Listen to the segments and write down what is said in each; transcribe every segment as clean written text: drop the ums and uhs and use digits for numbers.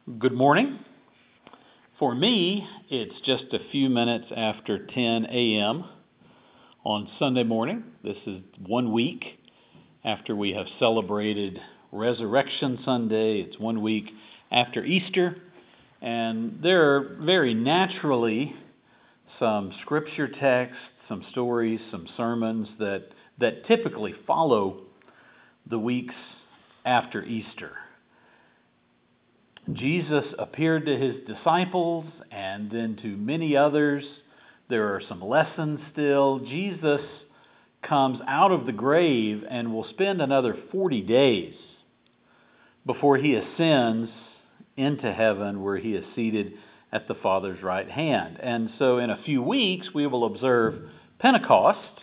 Good morning. For me, it's just a few minutes after 10 a.m. on Sunday morning. This is 1 week after we have celebrated Resurrection Sunday. It's 1 week after Easter. And there are very naturally some scripture texts, some stories, some sermons that typically follow the weeks after Easter. Jesus appeared to his disciples and then to many others. There are some lessons still. Jesus comes out of the grave and will spend another 40 days before he ascends into heaven, where he is seated at the Father's right hand. And so in a few weeks we will observe Pentecost,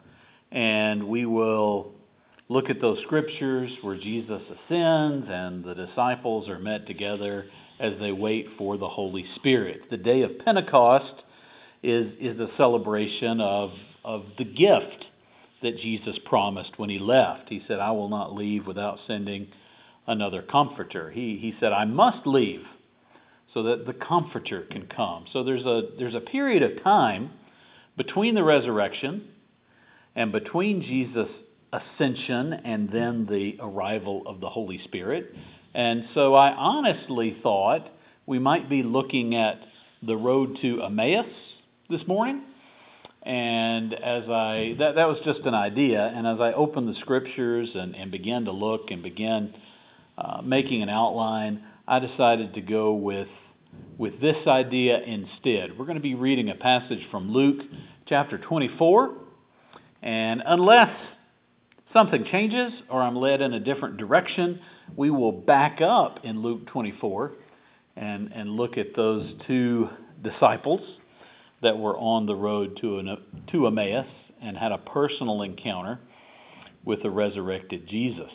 and we will look at those scriptures where Jesus ascends and the disciples are met together as they wait for the Holy Spirit. The day of Pentecost is a celebration of the gift that Jesus promised when he left. He said, "I will not leave without sending another comforter." He said, "I must leave so that the comforter can come." So there's a period of time between the resurrection and between Jesus' ascension and then the arrival of the Holy Spirit. And so I honestly thought we might be looking at the road to Emmaus this morning. And that was just an idea, and as I opened the scriptures and began to look and began making an outline, I decided to go with this idea instead. We're going to be reading a passage from Luke chapter 24, and unless something changes or I'm led in a different direction, we will back up in Luke 24 and look at those two disciples that were on the road to Emmaus and had a personal encounter with the resurrected Jesus.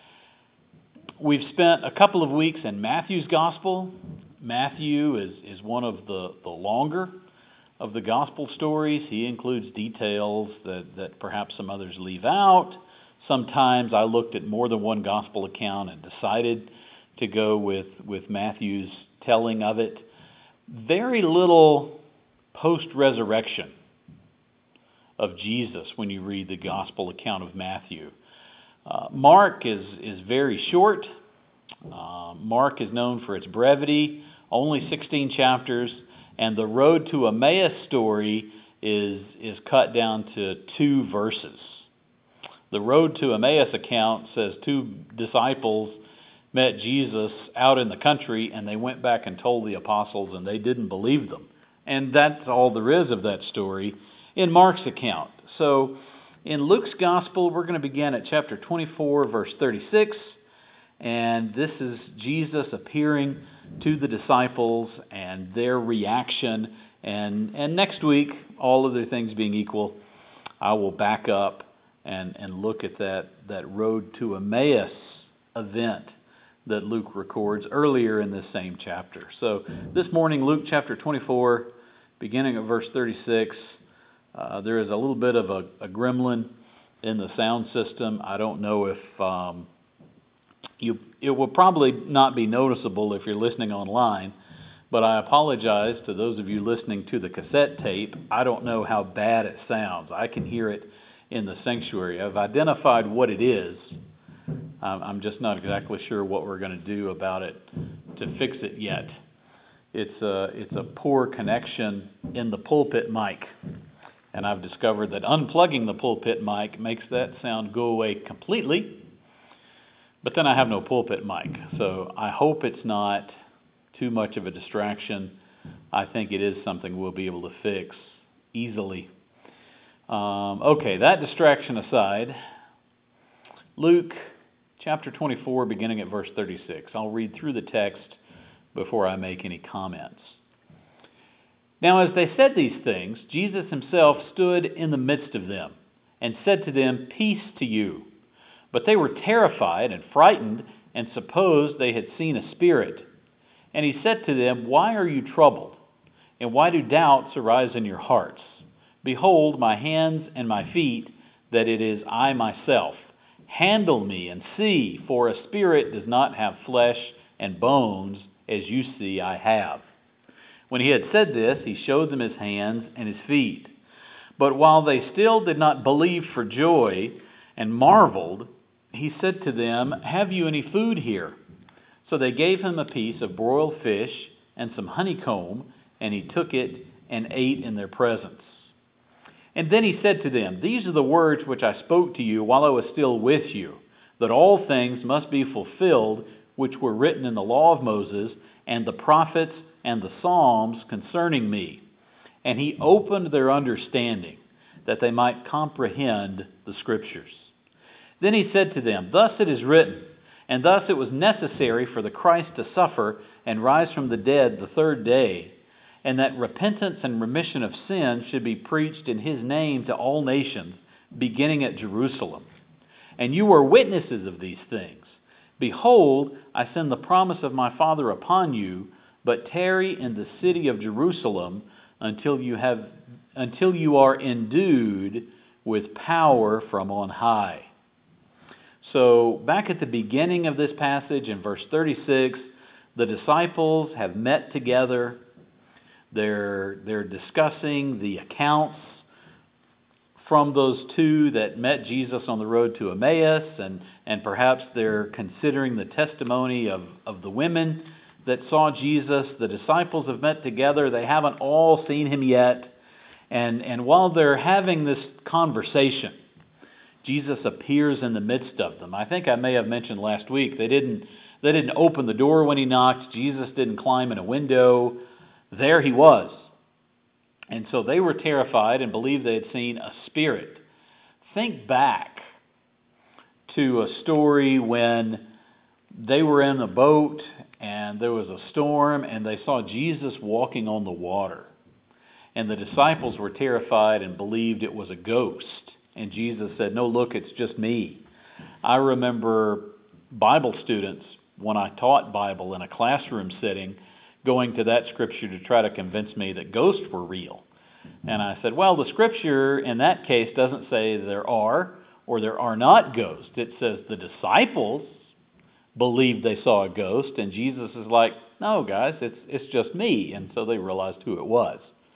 We've spent a couple of weeks in Matthew's gospel. Matthew is one of the longer of the gospel stories. He includes details that perhaps some others leave out. Sometimes I looked at more than one gospel account and decided to go with Matthew's telling of it. Very little post-resurrection of Jesus when you read the gospel account of Matthew. Mark is very short. Mark is known for its brevity, only 16 chapters, and the road to Emmaus story is cut down to 2 verses. The road to Emmaus account says 2 disciples met Jesus out in the country, and they went back and told the apostles, and they didn't believe them. And that's all there is of that story in Mark's account. So in Luke's gospel, we're going to begin at chapter 24, verse 36, and this is Jesus appearing to the disciples and their reaction. And next week, all other things being equal, I will back up and look at that road to Emmaus event that Luke records earlier in this same chapter. So this morning, Luke chapter 24, beginning at verse 36, there is a little bit of a gremlin in the sound system. I don't know if it will probably not be noticeable if you're listening online, but I apologize to those of you listening to the cassette tape. I don't know how bad it sounds. I can hear it in the sanctuary. I've identified what it is. I'm just not exactly sure what we're going to do about it to fix it yet. It's a poor connection in the pulpit mic, and I've discovered that unplugging the pulpit mic makes that sound go away completely, but then I have no pulpit mic, so I hope it's not too much of a distraction. I think it is something we'll be able to fix easily. Okay, that distraction aside, Luke chapter 24, beginning at verse 36. I'll read through the text before I make any comments. Now, as they said these things, Jesus himself stood in the midst of them and said to them, "Peace to you." But they were terrified and frightened and supposed they had seen a spirit. And he said to them, "Why are you troubled? And why do doubts arise in your hearts? Behold my hands and my feet, that it is I myself. Handle me and see, for a spirit does not have flesh and bones, as you see I have." When he had said this, he showed them his hands and his feet. But while they still did not believe for joy and marveled, he said to them, "Have you any food here?" So they gave him a piece of broiled fish and some honeycomb, and he took it and ate in their presence. And then he said to them, "These are the words which I spoke to you while I was still with you, that all things must be fulfilled which were written in the law of Moses and the prophets and the Psalms concerning me." And he opened their understanding, that they might comprehend the Scriptures. Then he said to them, "Thus it is written, and thus it was necessary for the Christ to suffer and rise from the dead the third day, and that repentance and remission of sins should be preached in his name to all nations, beginning at Jerusalem. And you are witnesses of these things. Behold, I send the promise of my Father upon you, but tarry in the city of Jerusalem until you are endued with power from on high." So, back at the beginning of this passage in verse 36, the disciples have met together. They're discussing the accounts from those two that met Jesus on the road to Emmaus, and perhaps they're considering the testimony of the women that saw Jesus. The disciples have met together. They haven't all seen him yet. And while they're having this conversation, Jesus appears in the midst of them. I think I may have mentioned last week, they didn't open the door when he knocked. Jesus didn't climb in a window. There he was. And so they were terrified and believed they had seen a spirit. Think back to a story when they were in a boat and there was a storm and they saw Jesus walking on the water. And the disciples were terrified and believed it was a ghost. And Jesus said, "No, look, it's just me." I remember Bible students, when I taught Bible in a classroom setting, going to that scripture to try to convince me that ghosts were real. And I said, well, the scripture in that case doesn't say there are or there are not ghosts. It says the disciples believed they saw a ghost, and Jesus is like, "No, guys, it's just me." And so they realized who it was.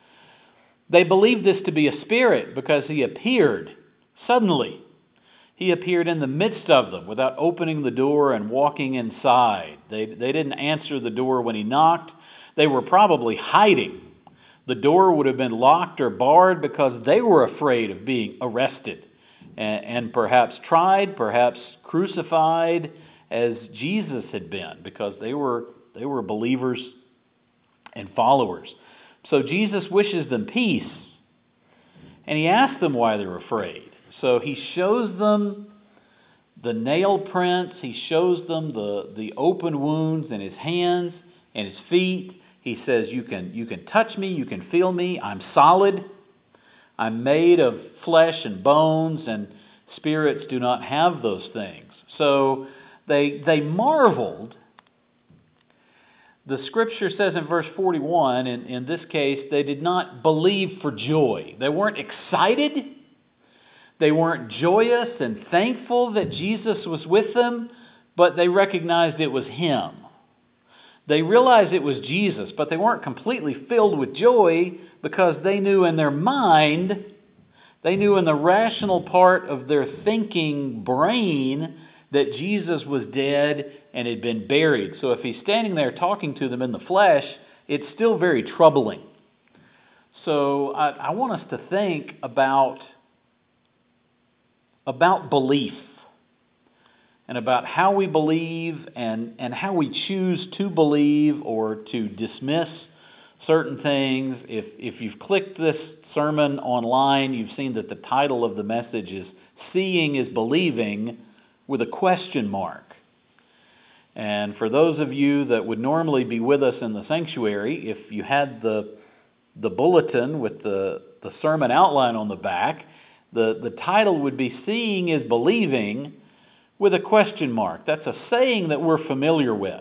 They believed this to be a spirit because he appeared suddenly. He appeared in the midst of them without opening the door and walking inside. They didn't answer the door when he knocked. They were probably hiding. The door would have been locked or barred because they were afraid of being arrested and perhaps tried, perhaps crucified, as Jesus had been, because they were believers and followers. So Jesus wishes them peace, and he asks them why they're afraid. So he shows them the nail prints. He shows them the open wounds in his hands and his feet. He says, you can touch me, you can feel me. I'm solid. I'm made of flesh and bones, and spirits do not have those things. So they marveled. The scripture says in verse 41, in this case, they did not believe for joy. They weren't excited. They weren't joyous and thankful that Jesus was with them, but they recognized it was him. They realized it was Jesus, but they weren't completely filled with joy because they knew in their mind, they knew in the rational part of their thinking brain that Jesus was dead and had been buried. So if he's standing there talking to them in the flesh, it's still very troubling. So I want us to think about belief and about how we believe and how we choose to believe or to dismiss certain things. If you've clicked this sermon online, you've seen that the title of the message is "Seeing is Believing," with a question mark. And for those of you that would normally be with us in the sanctuary, if you had the bulletin with the sermon outline on the back, the title would be "Seeing is Believing," with a question mark. That's a saying that we're familiar with.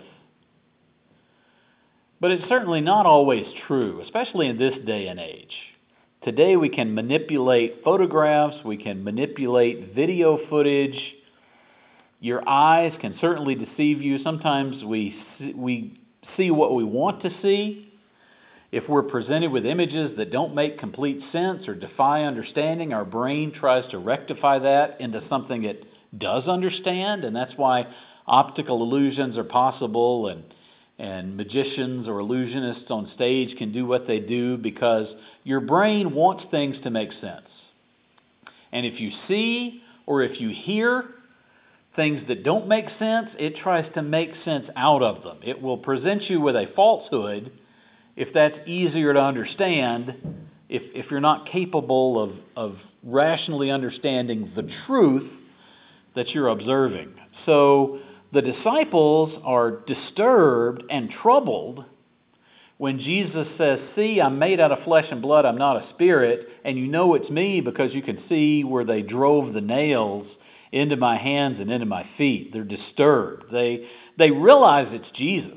But it's certainly not always true, especially in this day and age. Today we can manipulate photographs, we can manipulate video footage. Your eyes can certainly deceive you. Sometimes we see what we want to see, if we're presented with images that don't make complete sense or defy understanding, our brain tries to rectify that into something it does understand, and that's why optical illusions are possible, and magicians or illusionists on stage can do what they do, because your brain wants things to make sense. And if you see or if you hear things that don't make sense, it tries to make sense out of them. It will present you with a falsehood if that's easier to understand, if you're not capable of rationally understanding the truth that you're observing. So the disciples are disturbed and troubled when Jesus says, "See, I'm made out of flesh and blood, I'm not a spirit, and you know it's me because you can see where they drove the nails into my hands and into my feet." They're disturbed. They realize it's Jesus,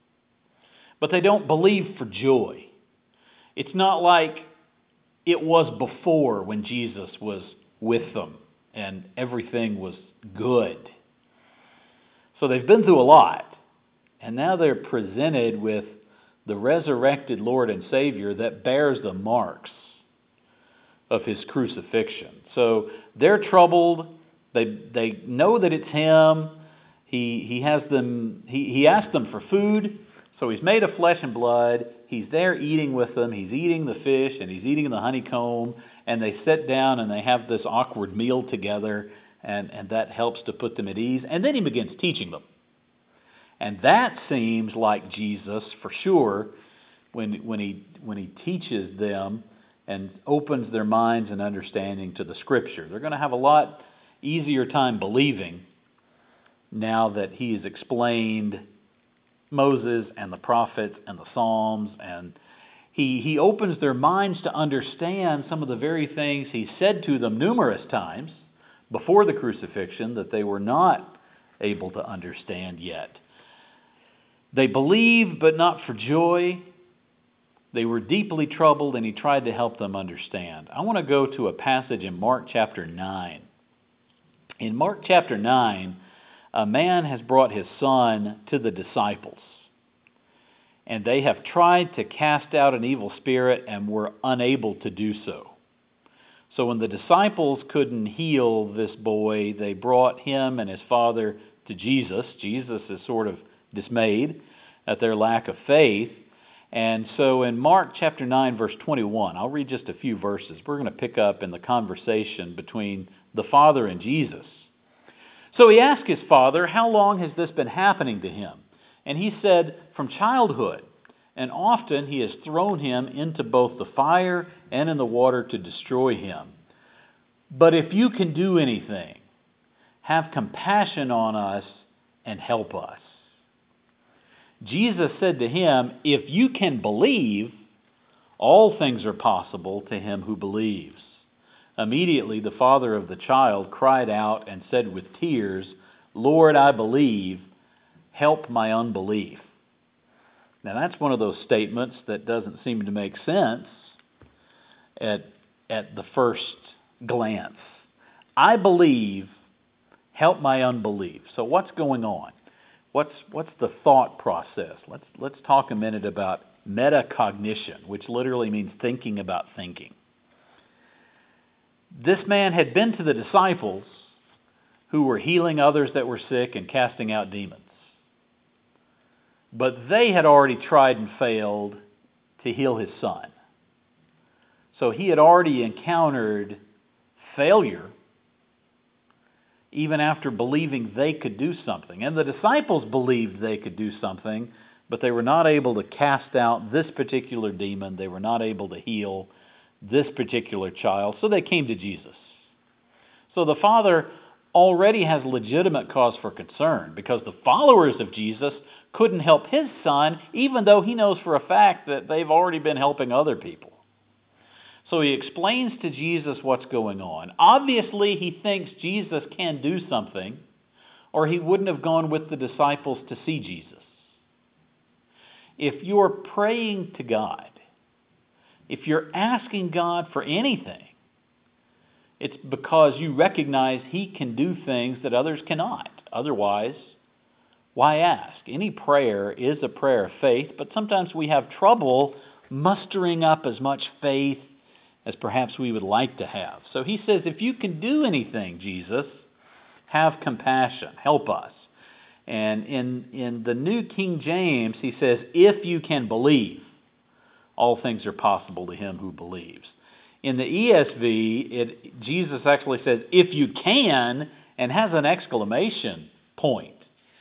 but they don't believe for joy. It's not like it was before when Jesus was with them and everything was good. So they've been through a lot, and now they're presented with the resurrected Lord and Savior that bears the marks of his crucifixion. So they're troubled. They know that it's him. He asked them for food. So he's made of flesh and blood. He's there eating with them. He's eating the fish and he's eating the honeycomb. And they sit down and they have this awkward meal together. And that helps to put them at ease. And then he begins teaching them. And that seems like Jesus for sure when he teaches them and opens their minds and understanding to the Scripture. They're going to have a lot easier time believing now that he has explained Moses and the prophets and the Psalms, and he opens their minds to understand some of the very things he said to them numerous times before the crucifixion that they were not able to understand yet. They believed, but not for joy. They were deeply troubled, and he tried to help them understand. I want to go to a passage in Mark chapter 9. In Mark chapter 9, a man has brought his son to the disciples, and they have tried to cast out an evil spirit and were unable to do so. So when the disciples couldn't heal this boy, they brought him and his father to Jesus. Jesus is sort of dismayed at their lack of faith. And so in Mark chapter 9, verse 21, I'll read just a few verses. We're going to pick up in the conversation between the Father and Jesus. So he asked his father, "How long has this been happening to him?" And he said, "From childhood. And often he has thrown him into both the fire and in the water to destroy him. But if you can do anything, have compassion on us and help us." Jesus said to him, "If you can believe, all things are possible to him who believes." Immediately the father of the child cried out and said with tears, "Lord, I believe, help my unbelief." Now that's one of those statements that doesn't seem to make sense at the first glance. I believe, help my unbelief. So what's going on? What's the thought process? Let's talk a minute about metacognition, which literally means thinking about thinking. This man had been to the disciples who were healing others that were sick and casting out demons. But they had already tried and failed to heal his son. So he had already encountered failure even after believing they could do something. And the disciples believed they could do something, but they were not able to cast out this particular demon. They were not able to heal this particular child. So they came to Jesus. So the Father already has legitimate cause for concern because the followers of Jesus couldn't help his son, even though he knows for a fact that they've already been helping other people. So he explains to Jesus what's going on. Obviously, he thinks Jesus can do something, or he wouldn't have gone with the disciples to see Jesus. If you're praying to God, if you're asking God for anything, it's because you recognize he can do things that others cannot. Otherwise, why ask? Any prayer is a prayer of faith, but sometimes we have trouble mustering up as much faith as perhaps we would like to have. So he says, if you can do anything, Jesus, have compassion, help us. And in the New King James, he says, if you can believe, all things are possible to him who believes. In the ESV, Jesus actually says, if you can, and has an exclamation point.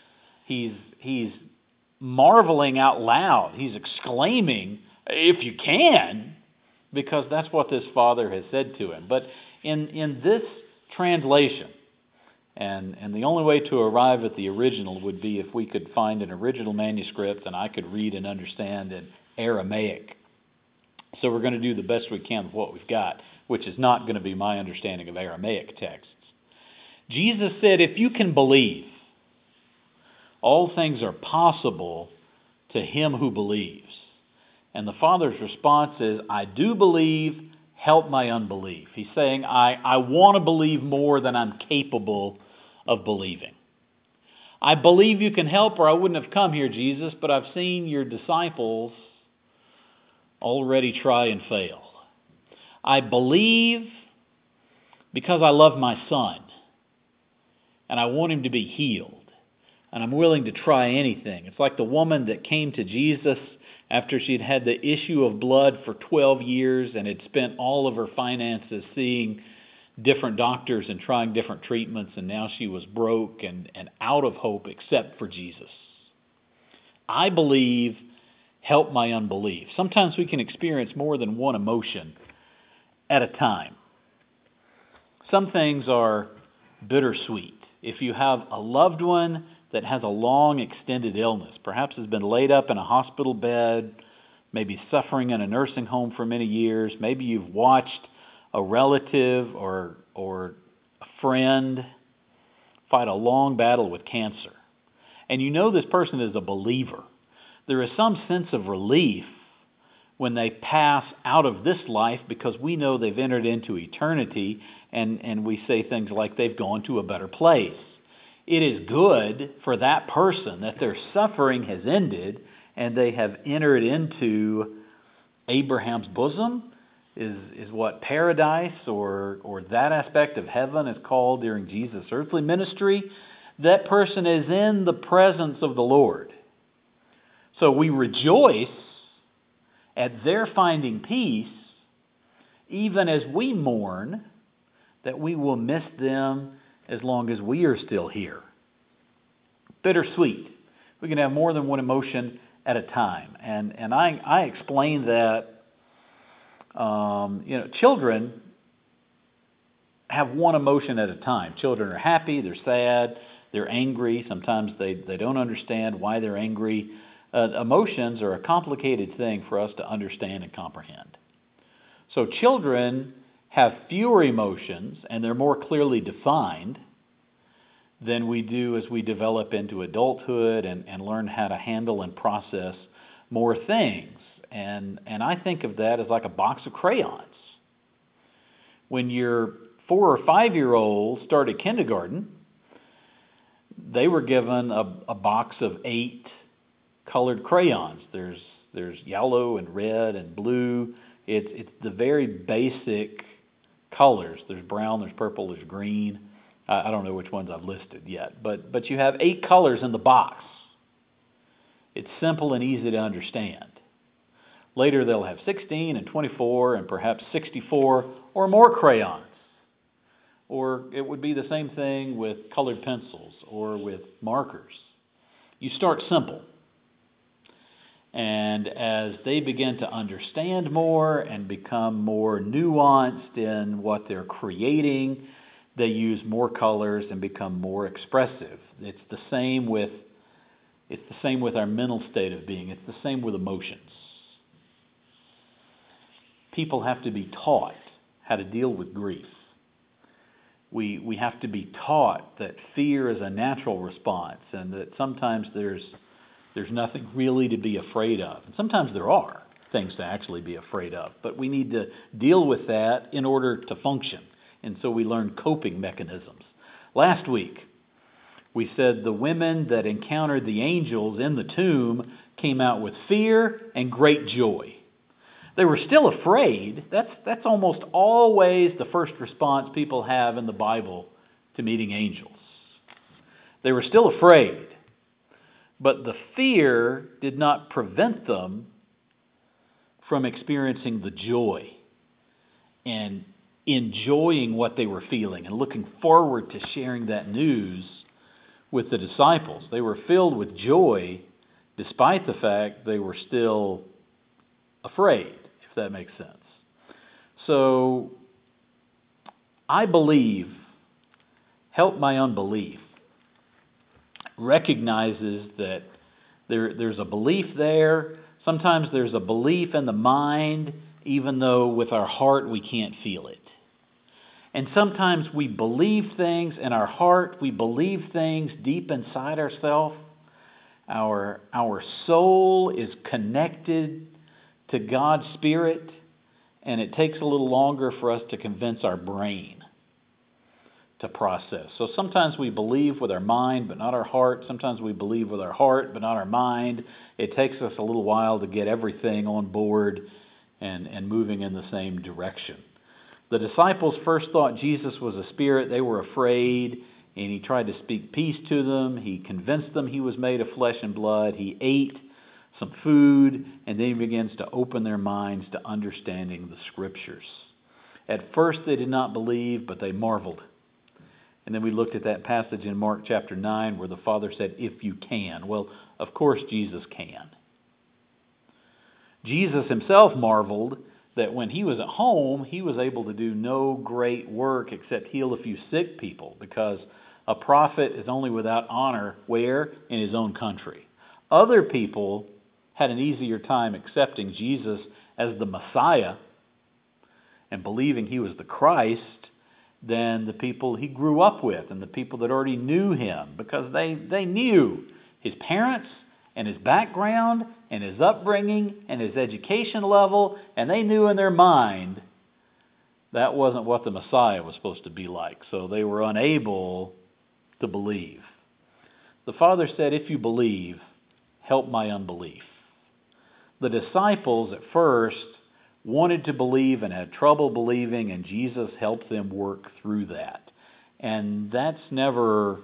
He's marveling out loud. He's exclaiming, if you can, because that's what this Father has said to him. But in this translation, and the only way to arrive at the original would be if we could find an original manuscript and I could read and understand in Aramaic. So we're going to do the best we can with what we've got, which is not going to be my understanding of Aramaic texts. Jesus said, if you can believe, all things are possible to him who believes. And the Father's response is, I do believe, help my unbelief. He's saying, I want to believe more than I'm capable of believing. I believe you can help, or I wouldn't have come here, Jesus, but I've seen your disciples already try and fail. I believe because I love my son, and I want him to be healed, and I'm willing to try anything. It's like the woman that came to Jesus after she'd had the issue of blood for 12 years and had spent all of her finances seeing different doctors and trying different treatments, and now she was broke and out of hope except for Jesus. I believe, help my unbelief. Sometimes we can experience more than one emotion at a time. Some things are bittersweet. If you have a loved one that has a long extended illness, perhaps has been laid up in a hospital bed, maybe suffering in a nursing home for many years, maybe you've watched a relative or a friend fight a long battle with cancer, and you know this person is a believer, there is some sense of relief when they pass out of this life because we know they've entered into eternity, and we say things like they've gone to a better place. It is good for that person that their suffering has ended and they have entered into Abraham's bosom, is what paradise or that aspect of heaven is called during Jesus' earthly ministry. That person is in the presence of the Lord. So we rejoice at their finding peace, even as we mourn that we will miss them as long as we are still here. Bittersweet. We can have more than one emotion at a time. And I explain that, children have one emotion at a time. Children are happy, they're sad, they're angry. Sometimes they don't understand why they're angry. Emotions are a complicated thing for us to understand and comprehend. So children have fewer emotions, and they're more clearly defined than we do as we develop into adulthood and learn how to handle and process more things. And I think of that as like a box of crayons. When your 4 or 5-year-olds started kindergarten, they were given a box of 8 colored crayons. There's yellow and red and blue. It's the very basic colors. There's brown, there's purple, there's green. I don't know which ones I've listed yet, but you have 8 colors in the box. It's simple and easy to understand. Later they'll have 16 and 24 and perhaps 64 or more crayons. Or it would be the same thing with colored pencils or with markers. You start simple. And as they begin to understand more and become more nuanced in what they're creating, they use more colors and become more expressive. It's the same with our mental state of being. It's the same with emotions. People have to be taught how to deal with grief. We have to be taught that fear is a natural response and that sometimes there's nothing really to be afraid of. And sometimes there are things to actually be afraid of, but we need to deal with that in order to function. And so we learn coping mechanisms. Last week, We said the women that encountered the angels in the tomb came out with fear and great joy. They were still afraid. That's almost always the first response people have in the Bible to meeting angels. They were still afraid. But the fear did not prevent them from experiencing the joy and enjoying what they were feeling and looking forward to sharing that news with the disciples. They were filled with joy despite the fact they were still afraid, if that makes sense. So, I believe, Help My Unbelief recognizes that there's a belief there. Sometimes there's a belief in the mind, even though with our heart we can't feel it. And sometimes we believe things in our heart, we believe things deep inside ourselves. Our soul is connected to God's Spirit, and it takes a little longer for us to convince our brain to process. So sometimes we believe with our mind, but not our heart. Sometimes we believe with our heart, but not our mind. It takes us a little while to get everything on board and moving in the same direction. The disciples first thought Jesus was a spirit. They were afraid, and he tried to speak peace to them. He convinced them he was made of flesh and blood. He ate some food, and then he begins to open their minds to understanding the Scriptures. At first they did not believe, but they marveled. And then we looked at that passage in Mark chapter 9 where the Father said, if you can. Well, of course Jesus can. Jesus himself marveled that when he was at home, he was able to do no great work except heal a few sick people, because a prophet is only without honor where? In his own country. Other people had an easier time accepting Jesus as the Messiah and believing he was the Christ than the people he grew up with and the people that already knew him, because they knew his parents and his background and his upbringing and his education level, and they knew in their mind that wasn't what the Messiah was supposed to be like, so they were unable to believe. The Father said, if you believe, help my unbelief. The disciples at first wanted to believe and had trouble believing, and Jesus helped them work through that. And that's never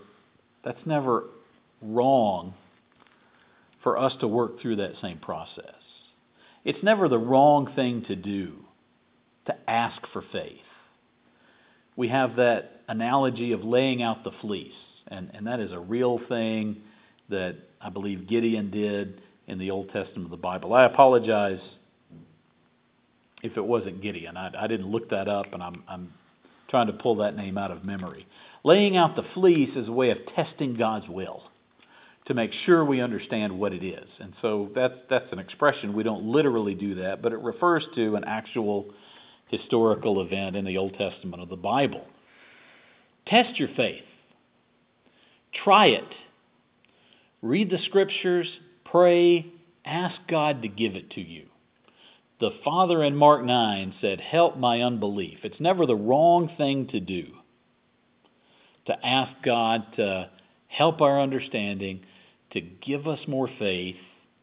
wrong for us to work through that same process. It's never the wrong thing to do to ask for faith. We have that analogy of laying out the fleece, and that is a real thing that I believe Gideon did in the Old Testament of the Bible. I apologize if it wasn't Gideon. I didn't look that up, and I'm trying to pull that name out of memory. Laying out the fleece is a way of testing God's will to make sure we understand what it is. And so that's an expression. We don't literally do that, but it refers to an actual historical event in the Old Testament of the Bible. Test your faith. Try it. Read the Scriptures, pray, ask God to give it to you. The Father in Mark 9 said, help my unbelief. It's never the wrong thing to do to ask God to help our understanding, to give us more faith.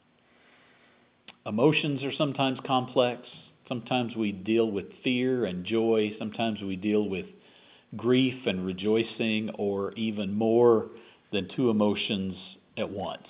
Emotions are sometimes complex. Sometimes we deal with fear and joy. Sometimes we deal with grief and rejoicing, or even more than two emotions at once.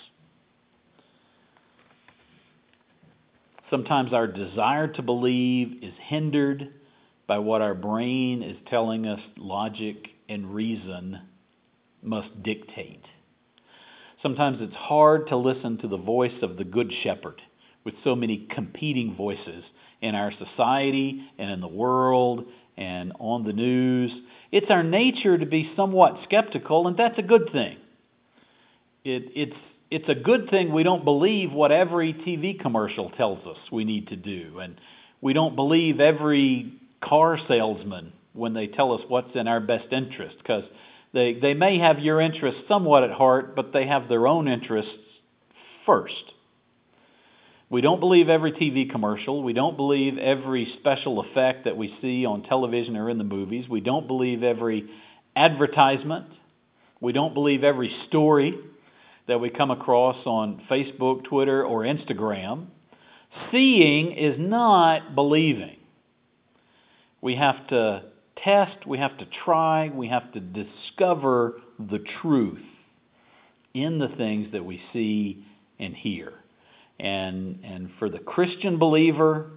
Sometimes our desire to believe is hindered by what our brain is telling us logic and reason must dictate. Sometimes it's hard to listen to the voice of the Good Shepherd with so many competing voices in our society and in the world and on the news. It's our nature to be somewhat skeptical, and that's a good thing. It's a good thing we don't believe what every TV commercial tells us we need to do, and we don't believe every car salesman when they tell us what's in our best interest, because they may have your interests somewhat at heart, but they have their own interests first. We don't believe every TV commercial. We don't believe every special effect that we see on television or in the movies. We don't believe every advertisement We don't believe every story that we come across on Facebook, Twitter, or Instagram. Seeing is not believing. We have to test, we have to try, we have to discover the truth in the things that we see and hear. And for the Christian believer,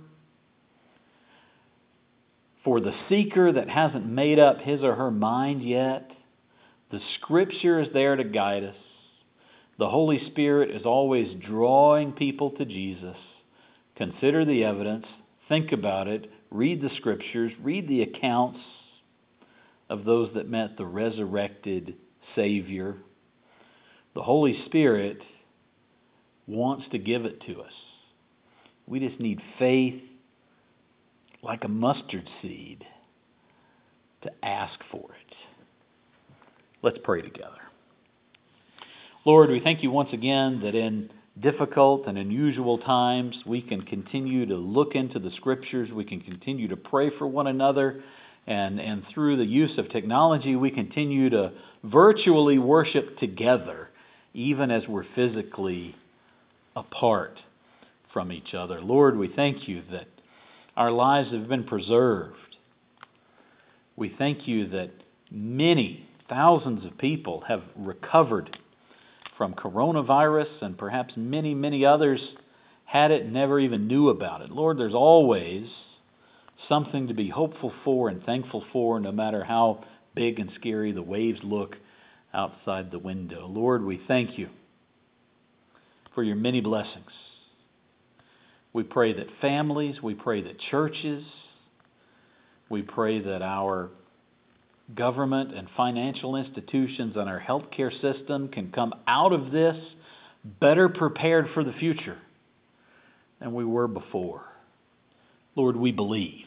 for the seeker that hasn't made up his or her mind yet, the Scripture is there to guide us. The Holy Spirit is always drawing people to Jesus. Consider the evidence, think about it, read the Scriptures, read the accounts of those that met the resurrected Savior. The Holy Spirit wants to give it to us. We just need faith like a mustard seed to ask for it. Let's pray together. Lord, we thank you once again that in difficult and unusual times we can continue to look into the Scriptures, we can continue to pray for one another, and through the use of technology we continue to virtually worship together, even as we're physically apart from each other. Lord, we thank you that our lives have been preserved. We thank you that many thousands of people have recovered from coronavirus, and perhaps many, many others had it and never even knew about it. Lord, there's always something to be hopeful for and thankful for, no matter how big and scary the waves look outside the window. Lord, we thank you for your many blessings. We pray that families, we pray that churches, we pray that our government and financial institutions and our healthcare system can come out of this better prepared for the future than we were before. Lord, we believe.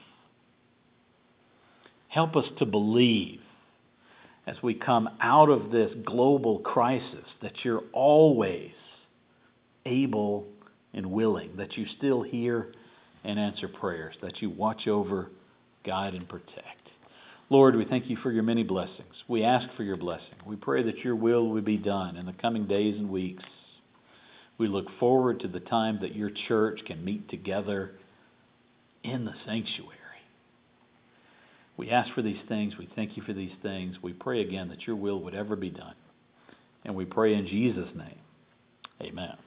Help us to believe as we come out of this global crisis that you're always able and willing, that you still hear and answer prayers, that you watch over, guide, and protect. Lord, we thank you for your many blessings. We ask for your blessing. We pray that your will will be done in the coming days and weeks. We look forward to the time that your church can meet together in the sanctuary. We ask for these things. We thank you for these things. We pray again that your will would ever be done. And we pray in Jesus' name. Amen.